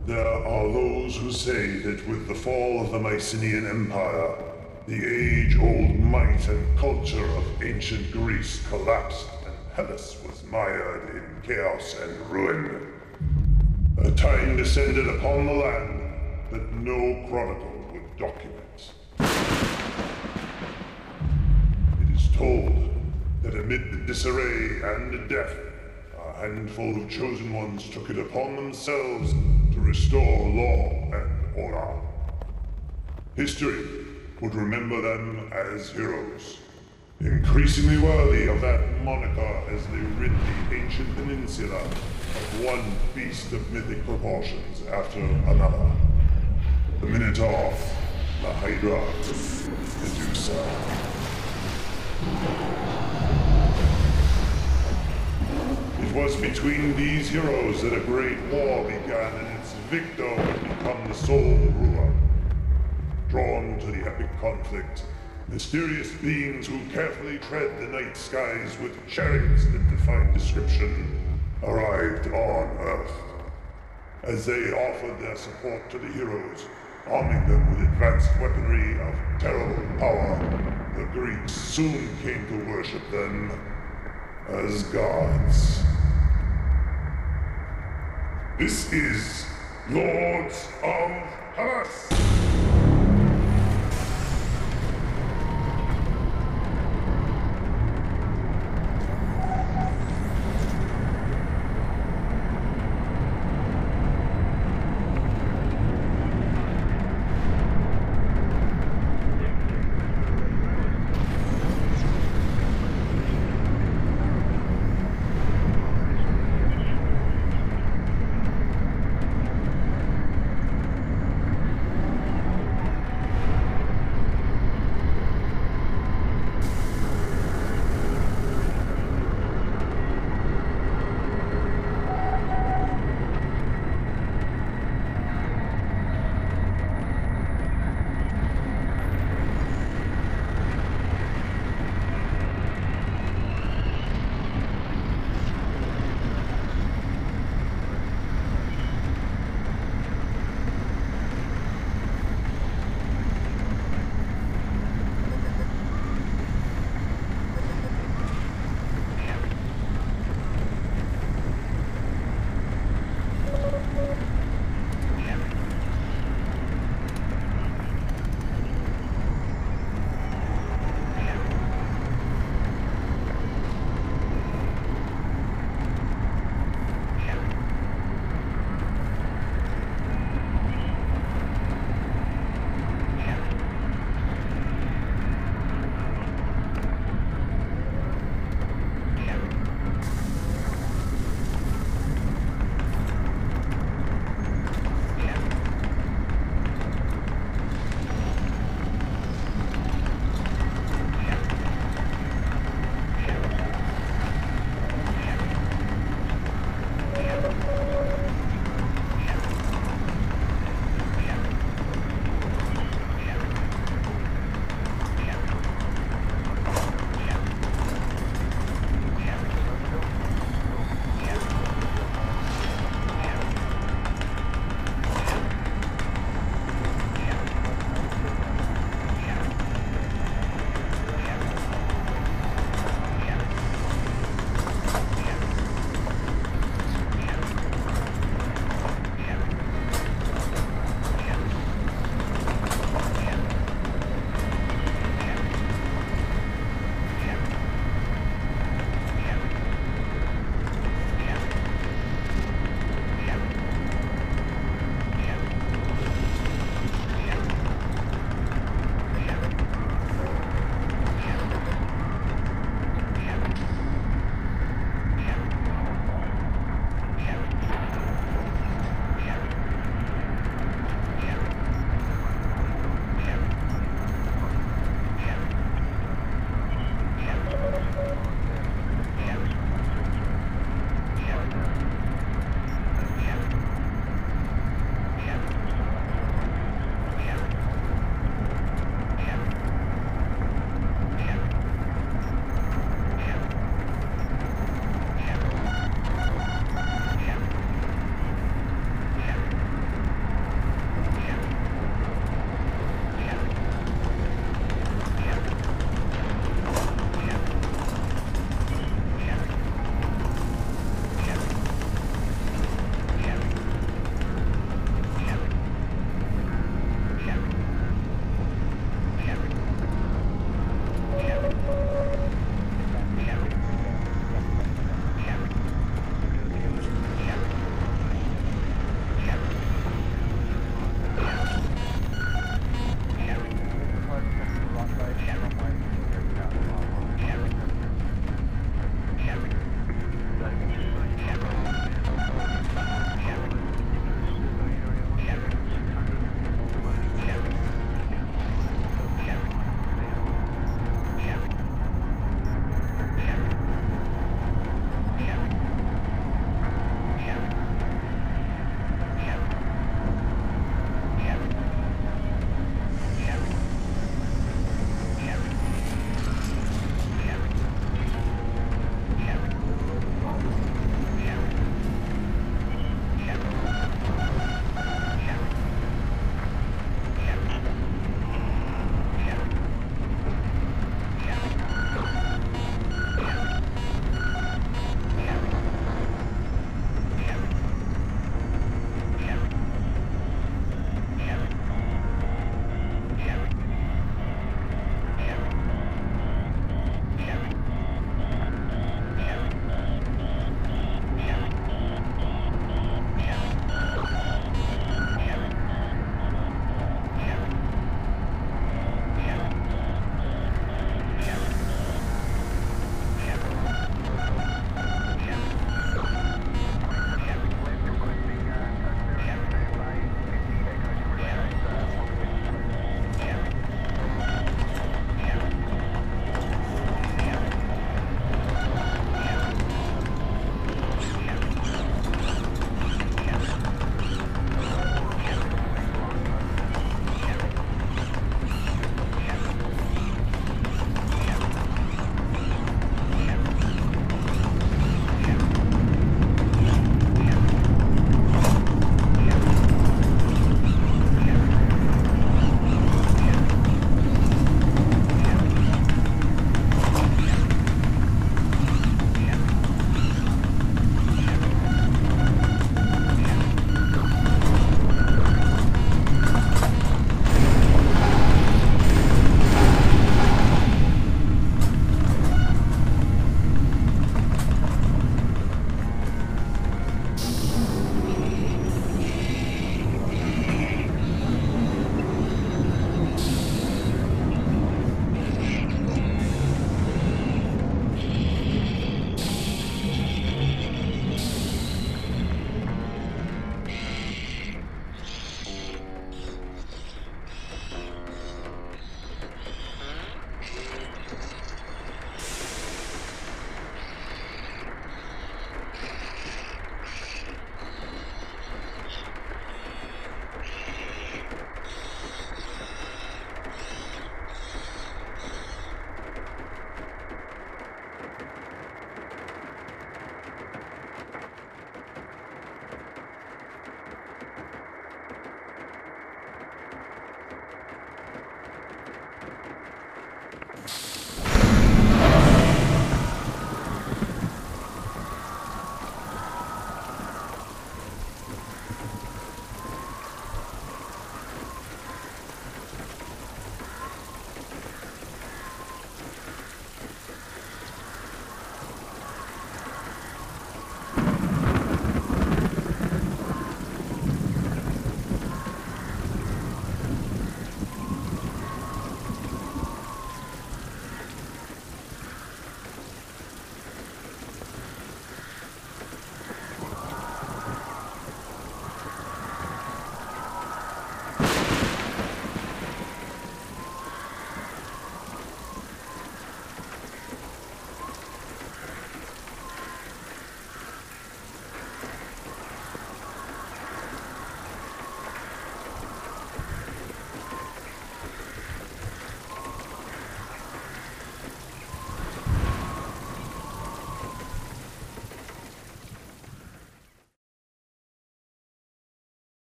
There are those who say that with the fall of the Mycenaean Empire, the age-old might and culture of ancient Greece collapsed and Hellas was mired in chaos and ruin. A time descended upon the land that no chronicle would document. It is told that amid the disarray and death, a handful of chosen ones took it upon themselves to restore law and order. History would remember them as heroes, increasingly worthy of that moniker as they rid the ancient peninsula of one beast of mythic proportions after another. The Minotaur, the Hydra, Medusa. It was between these heroes that a great war began, and its victor would become the sole ruler. Drawn to the epic conflict, mysterious beings who carefully tread the night skies with chariots that defy description arrived on Earth. As they offered their support to the heroes, arming them with advanced weaponry of terrible power, the Greeks soon came to worship them as gods. This is Lords of Hellas!